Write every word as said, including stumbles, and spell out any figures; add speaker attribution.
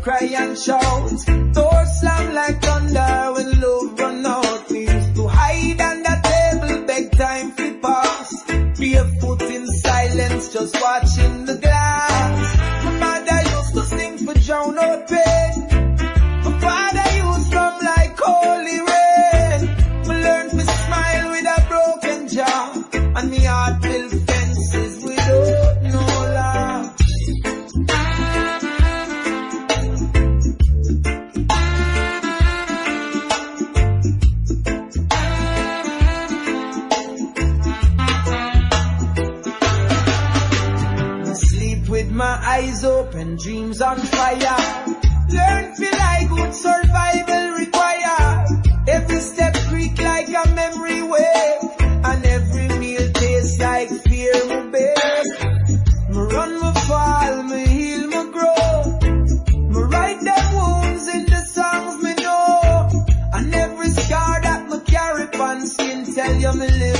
Speaker 1: cry and shout. Door slam like thunder when love run out. We used to hide under table, beg time for pass. Barefoot in silence, just watching the glass. My mother used to sing for drown out pain. My father used to come like holy rain. I learned to smile with a broken jaw, and me heart built fences without no law. With my eyes open, dreams on fire. Learn feel like good survival require. Every step creak like a memory wave, and every meal tastes like fear me bear. Me run, me fall, me heal, me grow. Me write them wounds in the songs me know, and every scar that me carry on skin tell you me live.